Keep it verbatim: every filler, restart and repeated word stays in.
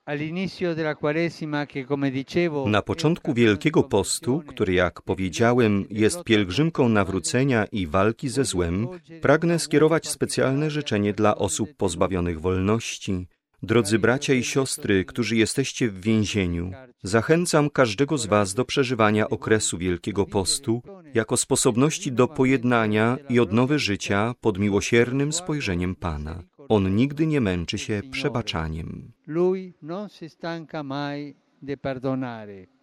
Na początku Wielkiego Postu, który, jak powiedziałem, jest pielgrzymką nawrócenia i walki ze złem, pragnę skierować specjalne życzenie dla osób pozbawionych wolności. Drodzy bracia i siostry, którzy jesteście w więzieniu, zachęcam każdego z was do przeżywania okresu Wielkiego Postu jako sposobności do pojednania i odnowy życia pod miłosiernym spojrzeniem Pana. On nigdy nie męczy się przebaczaniem. Lui non si stanca mai di perdonare.